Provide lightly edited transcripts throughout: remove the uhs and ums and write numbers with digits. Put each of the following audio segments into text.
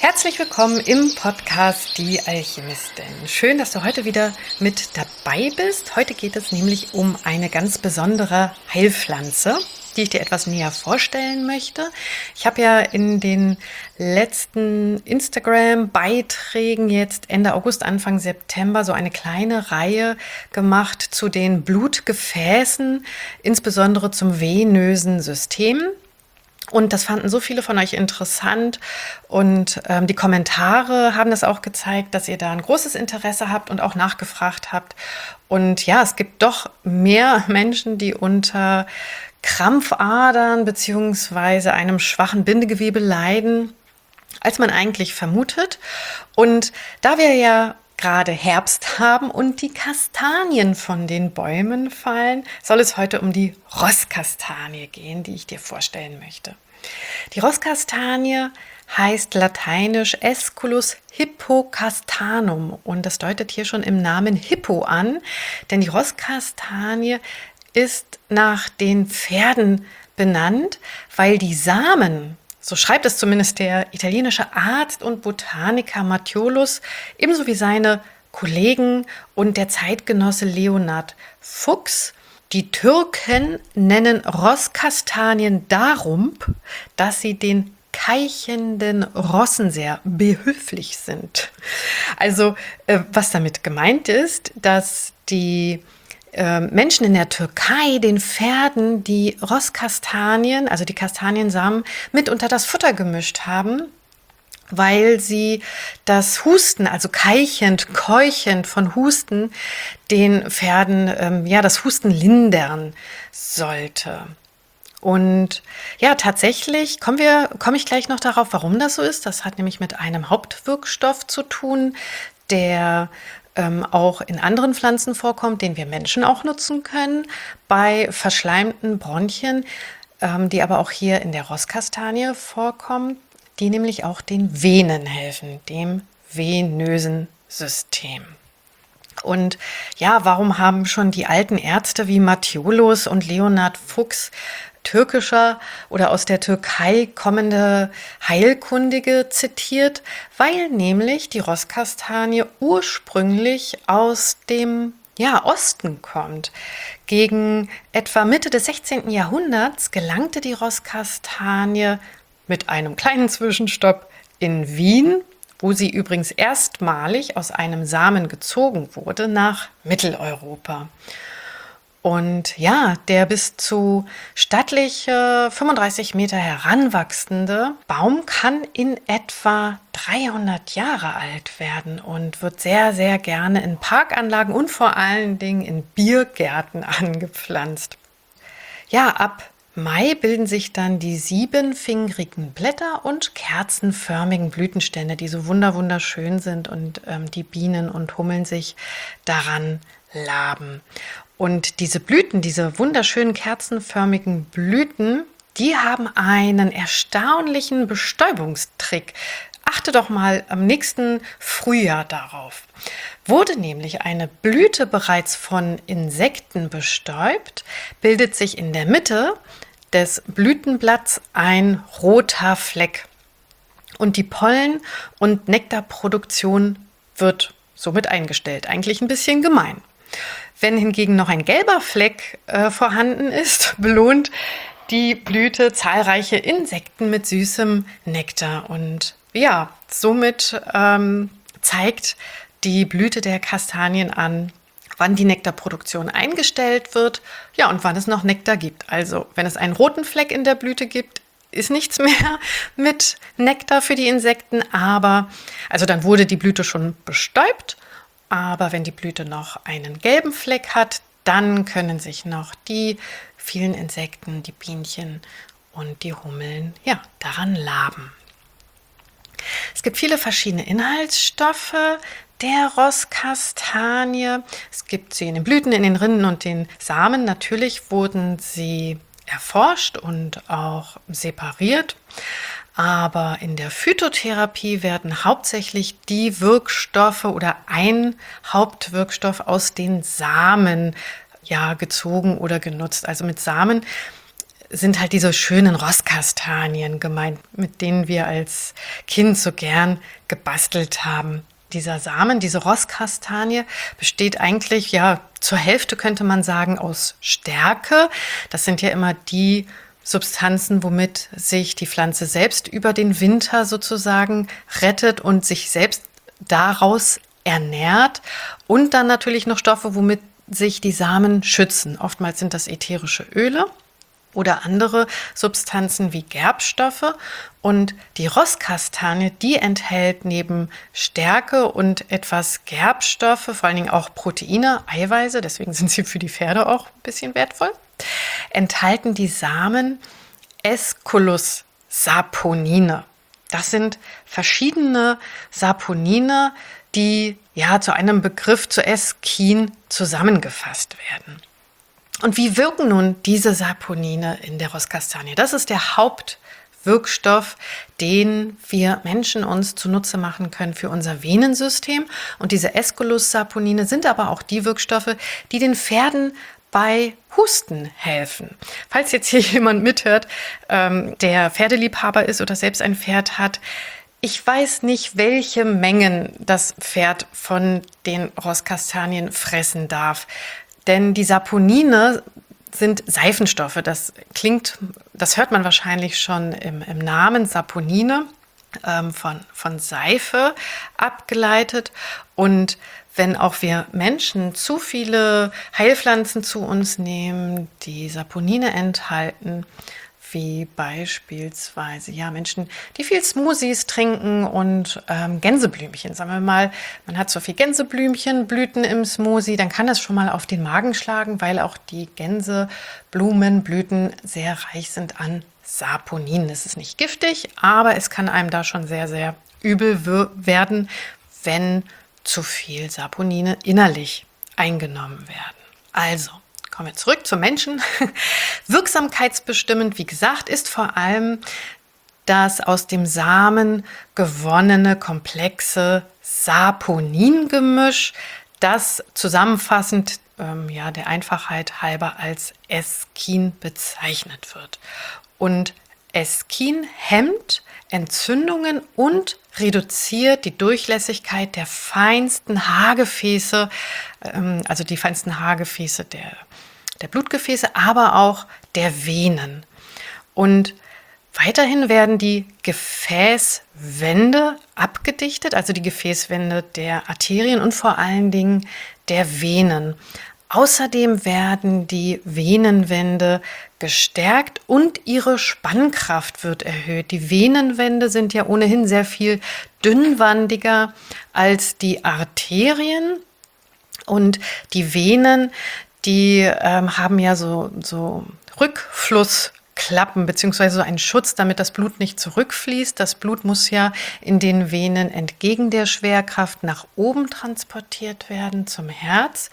Herzlich willkommen im Podcast Die Alchemistin. Schön, dass du heute wieder mit dabei bist. Heute geht es nämlich um eine ganz besondere Heilpflanze, die ich dir etwas näher vorstellen möchte. Ich habe ja in den letzten Instagram-Beiträgen jetzt Ende August, Anfang September so eine kleine Reihe gemacht zu den Blutgefäßen, insbesondere zum venösen System. Und das fanden so viele von euch interessant und die Kommentare haben das auch gezeigt, dass ihr da ein großes Interesse habt und auch nachgefragt habt. Und ja, es gibt doch mehr Menschen, die unter Krampfadern beziehungsweise einem schwachen Bindegewebe leiden, als man eigentlich vermutet. Und da wir ja gerade Herbst haben und die Kastanien von den Bäumen fallen, soll es heute um die Rosskastanie gehen, die ich dir vorstellen möchte. Die Rosskastanie heißt lateinisch Aesculus hippocastanum und das deutet hier schon im Namen Hippo an, denn die Rosskastanie ist nach den Pferden benannt, weil die Samen, so schreibt es zumindest der italienische Arzt und Botaniker Matthiolus, ebenso wie seine Kollegen und der Zeitgenosse Leonhard Fuchs, die Türken nennen Rosskastanien darum, dass sie den keichenden Rossen sehr behilflich sind. Also was damit gemeint ist, dass die Menschen in der Türkei den Pferden die Rosskastanien, also die Kastaniensamen, mit unter das Futter gemischt haben, weil sie das Husten, also keichend, keuchend von Husten, den Pferden das Husten lindern sollte. Und ja, tatsächlich komme ich gleich noch darauf, warum das so ist. Das hat nämlich mit einem Hauptwirkstoff zu tun, der auch in anderen Pflanzen vorkommt, den wir Menschen auch nutzen können, bei verschleimten Bronchien, die aber auch hier in der Rosskastanie vorkommen, die nämlich auch den Venen helfen, dem venösen System. Und ja, warum haben schon die alten Ärzte wie Matthiolus und Leonhard Fuchs türkischer oder aus der Türkei kommende Heilkundige zitiert? Weil nämlich die Rosskastanie ursprünglich aus dem Osten kommt. Gegen etwa Mitte des 16. Jahrhunderts gelangte die Rosskastanie mit einem kleinen Zwischenstopp in Wien, wo sie übrigens erstmalig aus einem Samen gezogen wurde, nach Mitteleuropa. Und ja, der bis zu stattliche 35 Meter heranwachsende Baum kann in etwa 300 Jahre alt werden und wird sehr, sehr gerne in Parkanlagen und vor allen Dingen in Biergärten angepflanzt. Ja, ab Mai bilden sich dann die 7-fingerigen Blätter und kerzenförmigen Blütenstände, die so wunderschön sind und die Bienen und Hummeln sich daran laben. Und diese Blüten, diese wunderschönen kerzenförmigen Blüten, die haben einen erstaunlichen Bestäubungstrick. Achte doch mal am nächsten Frühjahr darauf. Wurde nämlich eine Blüte bereits von Insekten bestäubt, bildet sich in der Mitte des Blütenblatts ein roter Fleck. Und die Pollen- und Nektarproduktion wird somit eingestellt. Eigentlich ein bisschen gemein. Wenn hingegen noch ein gelber Fleck vorhanden ist, belohnt die Blüte zahlreiche Insekten mit süßem Nektar. Und ja, somit zeigt die Blüte der Kastanien an, wann die Nektarproduktion eingestellt wird, ja, und wann es noch Nektar gibt. Also, wenn es einen roten Fleck in der Blüte gibt, ist nichts mehr mit Nektar für die Insekten, also dann wurde die Blüte schon bestäubt, aber wenn die Blüte noch einen gelben Fleck hat, dann können sich noch die vielen Insekten, die Bienchen und die Hummeln, daran laben. Es gibt viele verschiedene Inhaltsstoffe der Rosskastanie. Es gibt sie in den Blüten, in den Rinden und den Samen. Natürlich wurden sie erforscht und auch separiert. Aber in der Phytotherapie werden hauptsächlich die Wirkstoffe oder ein Hauptwirkstoff aus den Samen gezogen oder genutzt. Also mit Samen sind halt diese schönen Rosskastanien gemeint, mit denen wir als Kind so gern gebastelt haben. Dieser Samen, diese Rosskastanie, besteht eigentlich, ja, zur Hälfte könnte man sagen, aus Stärke. Das sind ja immer die Substanzen, womit sich die Pflanze selbst über den Winter sozusagen rettet und sich selbst daraus ernährt. Und dann natürlich noch Stoffe, womit sich die Samen schützen. Oftmals sind das ätherische Öle oder andere Substanzen wie Gerbstoffe. Und die Rosskastanie, die enthält neben Stärke und etwas Gerbstoffe, vor allen Dingen auch Proteine, Eiweiße, deswegen sind sie für die Pferde auch ein bisschen wertvoll, enthalten die Samen Aesculus-Saponine. Das sind verschiedene Saponine, die ja zu einem Begriff, zu Eskin, zusammengefasst werden. Und wie wirken nun diese Saponine in der Rosskastanie? Das ist der Hauptwirkstoff, den wir Menschen uns zunutze machen können für unser Venensystem. Und diese Aesculus-Saponine sind aber auch die Wirkstoffe, die den Pferden bei Husten helfen. Falls jetzt hier jemand mithört, der Pferdeliebhaber ist oder selbst ein Pferd hat, ich weiß nicht, welche Mengen das Pferd von den Rosskastanien fressen darf. Denn die Saponine sind Seifenstoffe. Das hört man wahrscheinlich schon im Namen Saponine, von Seife abgeleitet. Und wenn auch wir Menschen zu viele Heilpflanzen zu uns nehmen, die Saponine enthalten, wie beispielsweise Menschen, die viel Smoothies trinken und Gänseblümchen. Sagen wir mal, man hat so viel Gänseblümchenblüten im Smoothie, dann kann das schon mal auf den Magen schlagen, weil auch die Gänseblumenblüten sehr reich sind an Saponin. Es ist nicht giftig, aber es kann einem da schon sehr, sehr übel werden, wenn zu viel Saponine innerlich eingenommen werden. Also, kommen wir zurück zum Menschen. Wirksamkeitsbestimmend, wie gesagt, ist vor allem das aus dem Samen gewonnene komplexe Saponin-Gemisch, das zusammenfassend der Einfachheit halber als Eskin bezeichnet wird. Und Eskin hemmt Entzündungen und reduziert die Durchlässigkeit der feinsten Haargefäße, also die feinsten Haargefäße der Blutgefäße, aber auch der Venen. Und weiterhin werden die Gefäßwände abgedichtet, also die Gefäßwände der Arterien und vor allen Dingen der Venen. Außerdem werden die Venenwände gestärkt und ihre Spannkraft wird erhöht. Die Venenwände sind ja ohnehin sehr viel dünnwandiger als die Arterien. Und die Venen, die haben ja so Rückflussklappen beziehungsweise so einen Schutz, damit das Blut nicht zurückfließt. Das Blut muss ja in den Venen entgegen der Schwerkraft nach oben transportiert werden zum Herz.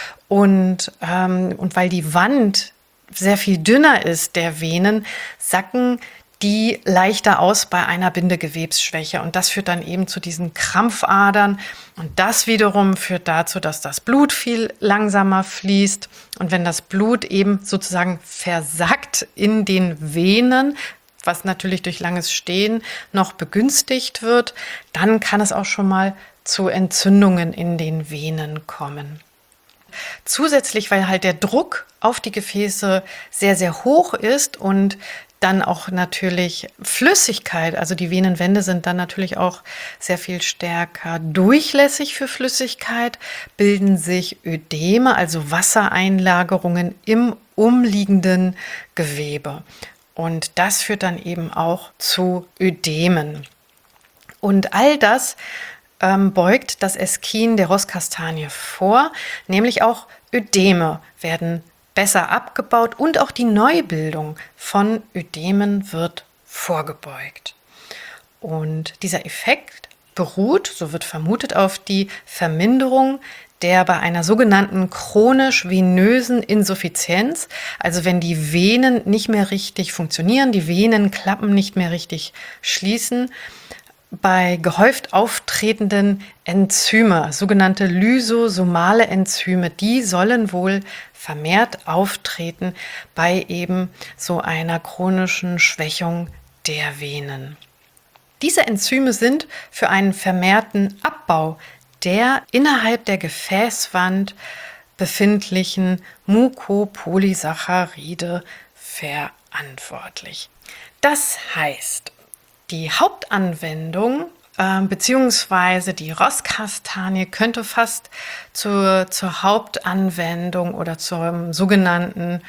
Und weil die Wand sehr viel dünner ist der Venen, sacken die leichter aus bei einer Bindegewebsschwäche. Und das führt dann eben zu diesen Krampfadern. Und das wiederum führt dazu, dass das Blut viel langsamer fließt. Und wenn das Blut eben sozusagen versackt in den Venen, was natürlich durch langes Stehen noch begünstigt wird, dann kann es auch schon mal zu Entzündungen in den Venen kommen. Zusätzlich, weil halt der Druck auf die Gefäße sehr, sehr hoch ist und dann auch natürlich Flüssigkeit, also die Venenwände sind dann natürlich auch sehr viel stärker durchlässig für Flüssigkeit, bilden sich Ödeme, also Wassereinlagerungen im umliegenden Gewebe. Und das führt dann eben auch zu Ödemen. Und all das beugt das Eskin der Rosskastanie vor, nämlich auch Ödeme werden besser abgebaut und auch die Neubildung von Ödemen wird vorgebeugt. Und dieser Effekt beruht, so wird vermutet, auf die Verminderung der bei einer sogenannten chronisch-venösen Insuffizienz, also wenn die Venen nicht mehr richtig funktionieren, die Venenklappen nicht mehr richtig schließen, bei gehäuft auftretenden Enzyme, sogenannte lysosomale Enzyme, die sollen wohl vermehrt auftreten bei eben so einer chronischen Schwächung der Venen. Diese Enzyme sind für einen vermehrten Abbau der innerhalb der Gefäßwand befindlichen Mucopolysaccharide verantwortlich. Das heißt, die Hauptanwendung beziehungsweise die Rosskastanie könnte fast zur Hauptanwendung oder zum sogenannten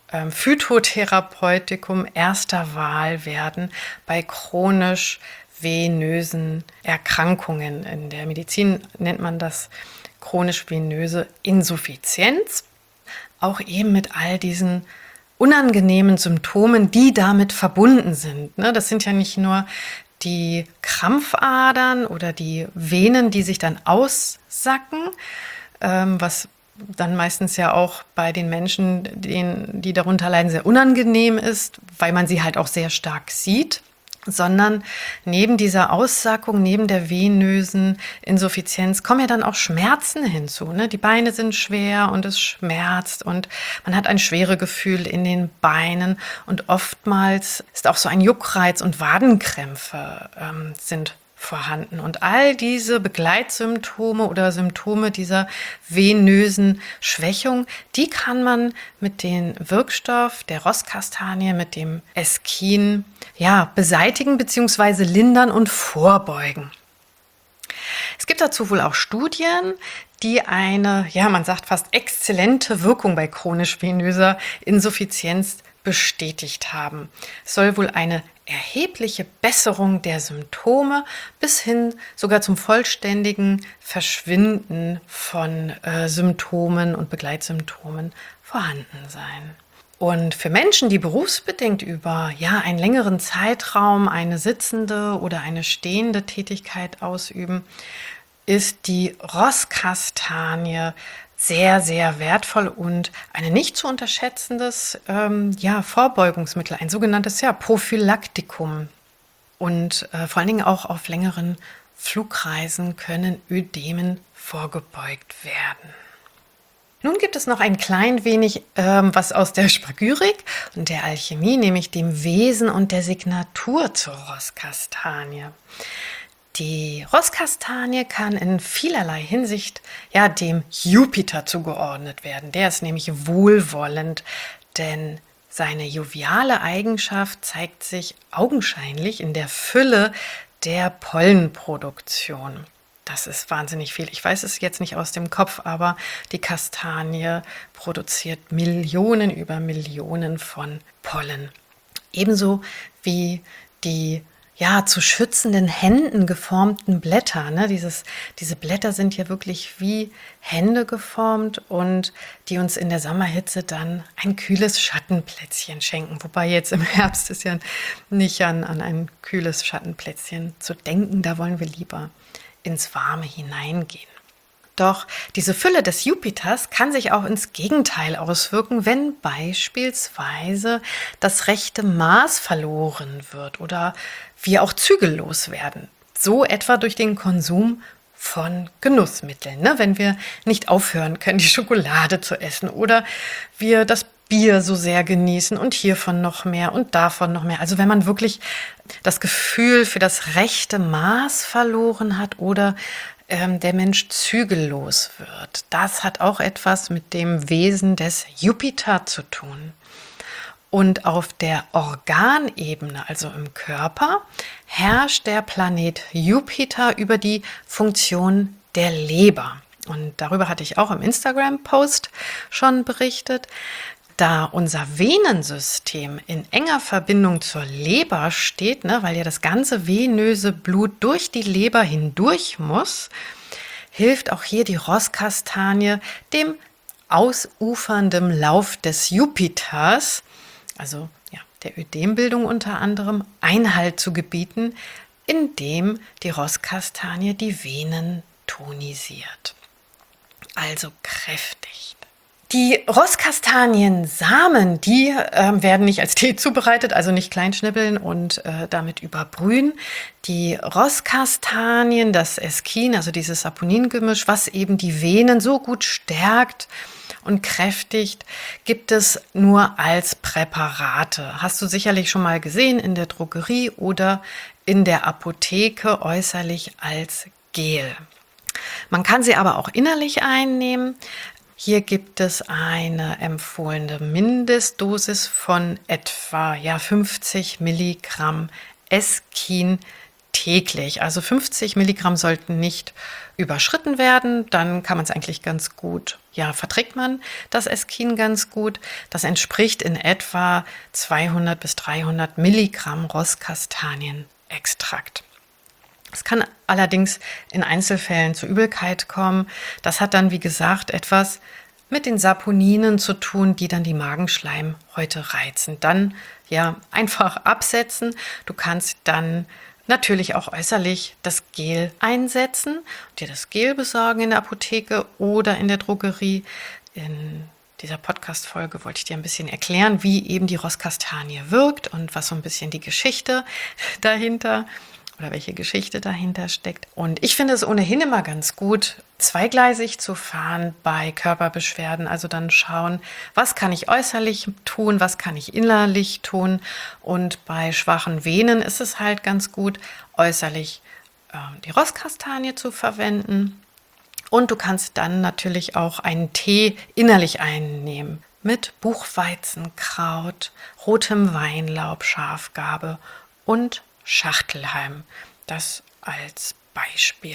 Phytotherapeutikum erster Wahl werden bei chronisch venösen Erkrankungen. In der Medizin nennt man das chronisch venöse Insuffizienz. Auch eben mit all diesen unangenehmen Symptomen, die damit verbunden sind. Das sind ja nicht nur die Krampfadern oder die Venen, die sich dann aussacken, was dann meistens ja auch bei den Menschen, die darunter leiden, sehr unangenehm ist, weil man sie halt auch sehr stark sieht, sondern neben dieser Aussackung, neben der venösen Insuffizienz kommen ja dann auch Schmerzen hinzu. Die Beine sind schwer und es schmerzt und man hat ein Schweregefühl in den Beinen und oftmals ist auch so ein Juckreiz und Wadenkrämpfe sind vorhanden. Und all diese Begleitsymptome oder Symptome dieser venösen Schwächung, die kann man mit dem Wirkstoff der Rosskastanie, mit dem Eskin, beseitigen bzw. lindern und vorbeugen. Es gibt dazu wohl auch Studien, die eine, man sagt fast exzellente Wirkung bei chronisch venöser Insuffizienz bestätigt haben. Es soll wohl eine erhebliche Besserung der Symptome bis hin sogar zum vollständigen Verschwinden von Symptomen und Begleitsymptomen vorhanden sein. Und für Menschen, die berufsbedingt über einen längeren Zeitraum eine sitzende oder eine stehende Tätigkeit ausüben, ist die Rosskastanie sehr, sehr wertvoll und ein nicht zu unterschätzendes Vorbeugungsmittel, ein sogenanntes Prophylaktikum. Und vor allen Dingen auch auf längeren Flugreisen können Ödemen vorgebeugt werden. Nun gibt es noch ein klein wenig was aus der Spagyrik und der Alchemie, nämlich dem Wesen und der Signatur zur Rosskastanie. Die Rosskastanie kann in vielerlei Hinsicht dem Jupiter zugeordnet werden. Der ist nämlich wohlwollend, denn seine joviale Eigenschaft zeigt sich augenscheinlich in der Fülle der Pollenproduktion. Das ist wahnsinnig viel. Ich weiß es jetzt nicht aus dem Kopf, aber die Kastanie produziert Millionen über Millionen von Pollen. Ebenso wie die zu schützenden Händen geformten Blätter. Diese Blätter sind ja wirklich wie Hände geformt und die uns in der Sommerhitze dann ein kühles Schattenplätzchen schenken. Wobei jetzt im Herbst ist ja nicht an ein kühles Schattenplätzchen zu denken. Da wollen wir lieber ins Warme hineingehen. Doch diese Fülle des Jupiters kann sich auch ins Gegenteil auswirken, wenn beispielsweise das rechte Maß verloren wird oder wir auch zügellos werden. So etwa durch den Konsum von Genussmitteln. Wenn wir nicht aufhören können, die Schokolade zu essen oder wir das Bier so sehr genießen und hiervon noch mehr und davon noch mehr. Also wenn man wirklich das Gefühl für das rechte Maß verloren hat oder der Mensch zügellos wird. Das hat auch etwas mit dem Wesen des Jupiter zu tun. Und auf der Organebene, also im Körper, herrscht der Planet Jupiter über die Funktion der Leber. Und darüber hatte ich auch im Instagram-Post schon berichtet. Da unser Venensystem in enger Verbindung zur Leber steht, weil ja das ganze venöse Blut durch die Leber hindurch muss, hilft auch hier die Rosskastanie dem ausufernden Lauf des Jupiters, also der Ödembildung unter anderem, Einhalt zu gebieten, indem die Rosskastanie die Venen tonisiert, also kräftigt. Die Rosskastaniensamen, die werden nicht als Tee zubereitet, also nicht kleinschnippeln und damit überbrühen. Die Rosskastanien, das Eskin, also dieses Saponingemisch, was eben die Venen so gut stärkt und kräftigt, gibt es nur als Präparate. Hast du sicherlich schon mal gesehen in der Drogerie oder in der Apotheke äußerlich als Gel. Man kann sie aber auch innerlich einnehmen. Hier gibt es eine empfohlene Mindestdosis von etwa 50 Milligramm Eskin täglich. Also 50 Milligramm sollten nicht überschritten werden. Dann kann man es eigentlich ganz gut, verträgt man das Eskin ganz gut. Das entspricht in etwa 200 bis 300 Milligramm Rosskastanienextrakt. Es kann allerdings in Einzelfällen zu Übelkeit kommen. Das hat dann, wie gesagt, etwas mit den Saponinen zu tun, die dann die Magenschleimhäute reizen. Dann einfach absetzen. Du kannst dann natürlich auch äußerlich das Gel einsetzen, dir das Gel besorgen in der Apotheke oder in der Drogerie. In dieser Podcast-Folge wollte ich dir ein bisschen erklären, wie eben die Rosskastanie wirkt und was so ein bisschen die Geschichte dahinter oder welche Geschichte dahinter steckt. Und ich finde es ohnehin immer ganz gut, zweigleisig zu fahren bei Körperbeschwerden. Also dann schauen, was kann ich äußerlich tun, was kann ich innerlich tun. Und bei schwachen Venen ist es halt ganz gut, äußerlich die Rosskastanie zu verwenden. Und du kannst dann natürlich auch einen Tee innerlich einnehmen mit Buchweizenkraut, rotem Weinlaub, Schafgarbe und Schachtelhalm. Das als Beispiel.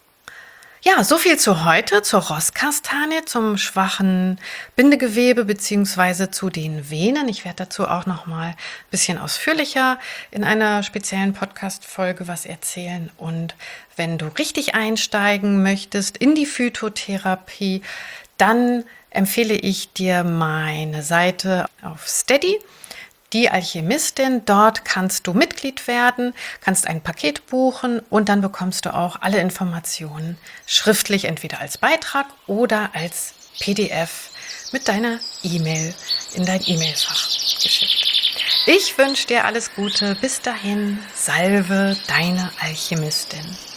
Ja, so viel zu heute, zur Rosskastanie, zum schwachen Bindegewebe bzw. zu den Venen. Ich werde dazu auch noch mal ein bisschen ausführlicher in einer speziellen Podcast-Folge was erzählen. Und wenn du richtig einsteigen möchtest in die Phytotherapie, dann empfehle ich dir meine Seite auf Steady. Die Alchemistin, dort kannst du Mitglied werden, kannst ein Paket buchen und dann bekommst du auch alle Informationen schriftlich, entweder als Beitrag oder als PDF mit deiner E-Mail in dein E-Mail-Fach geschickt. Ich wünsche dir alles Gute. Bis dahin, Salve, deine Alchemistin.